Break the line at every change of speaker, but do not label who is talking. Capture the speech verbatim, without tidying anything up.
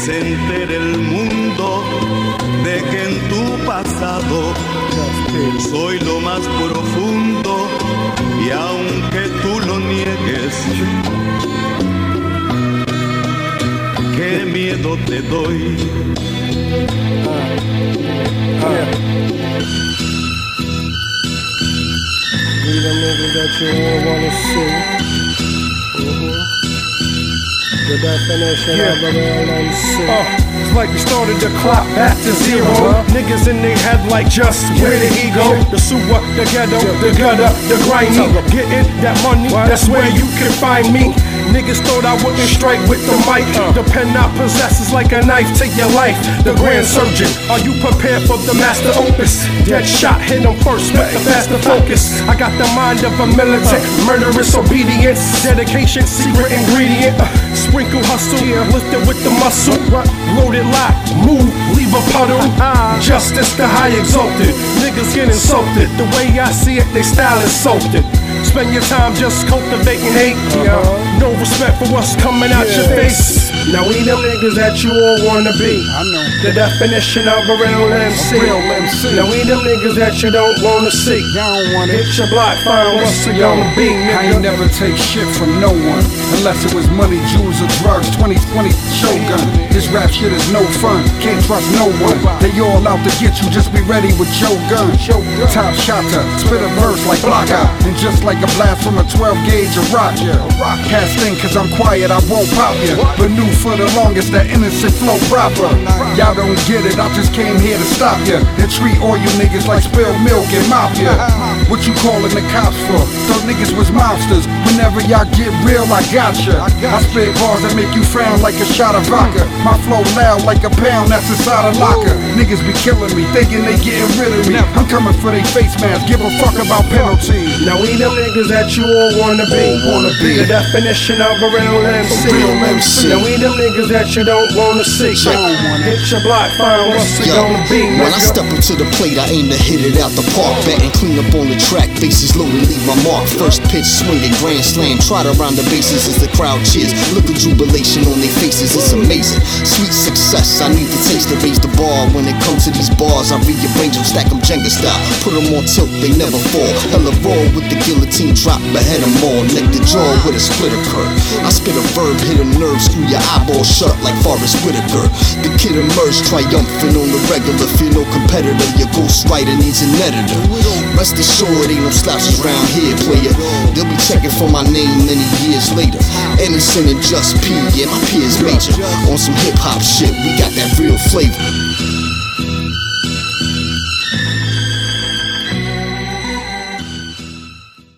se entere el mundo de que en tu pasado soy lo más profundo, y aunque tú lo niegues, qué miedo te doy.
We the niggas that you all wanna see. Mm-hmm. The definition yeah. of a real M C. Uh, it's like we started the clock back to zero. Uh-huh. Niggas in their head like just yeah. where did he go? The sewer, the ghetto, yeah. the gutter, the grimy. Getting that money, what? That's where you can find me. Niggas thought I wouldn't strike with the mic. uh. The pen I possess is like a knife to your life. The grand surgeon, are you prepared for the master opus? Dead shot, hit him first with the faster focus. I got the mind of a militant, murderous obedience, dedication, secret ingredient. uh, Sprinkle hustle, yeah. lifted with the muscle. Loaded lock, move, leave a puddle. Justice the high exalted. Niggas get insulted. The way I see it, they style insulted. Spend your time just cultivating hate. uh-huh. No respect for what's coming out yeah. your face. Now we them niggas that you all wanna be.
I know.
The definition of a real M C.
A real M C.
Now we them niggas that you don't wanna see.
Y'all don't wanna
hit your block, find what's it gonna be, nigga.
I ain't never take shit from no one, unless it was money, jewels, or drugs. twenty twenty Shogun. This rap shit is no fun. Can't trust no one. They all out to get you. Just be ready with your gun. Top shotter, spit a verse like Blocker, and just like a blast from a twelve gauge of rock ya. Cast in cause I'm quiet, I won't pop ya. But new for the longest, that innocent flow proper. Y'all don't get it, I just came here to stop ya and treat all you niggas like spilled milk and mafia. What you calling the cops for? Thought niggas was monsters. Whenever y'all get real, I gotcha. I spit bars that make you frown like a shot of vodka. My flow loud like a pound that's inside a locker. Niggas be killing me, thinking they getting rid of me. I'm coming for they face mask, give a fuck about penalties.
Now we them niggas that you all wanna be.
Wanna be
the definition of a real M C.
A real M C.
Now we them niggas that you don't wanna see. Hit your block, find what's it gonna be.
When I step up to the plate, I aim to hit it out the park. Batting clean up on the track, bases loaded, leave my mark. First pitch, swinging, grand slam. Trot around the bases as the crowd cheers. Look at jubilation on their faces, it's amazing. Sweet success, I need to taste to raise the bar. When it comes to these bars, I rearrange them, stack them Jenga style. Put them on tilt, they never fall. Hella raw with the guillotine drop, behead them all. Neck the jaw with a split occur. I spit a verb, hit a nerve, screw your eyeball shut like Forrest Whitaker. The kid emerged triumphant on the regular. Fear no competitor, your ghostwriter needs an editor. Rest assured, ain't no slouches around here, player. They'll be checking for my name many years later. Innocent and Just P, yeah, my peers major. On some hip hop shit, we got that real flavor.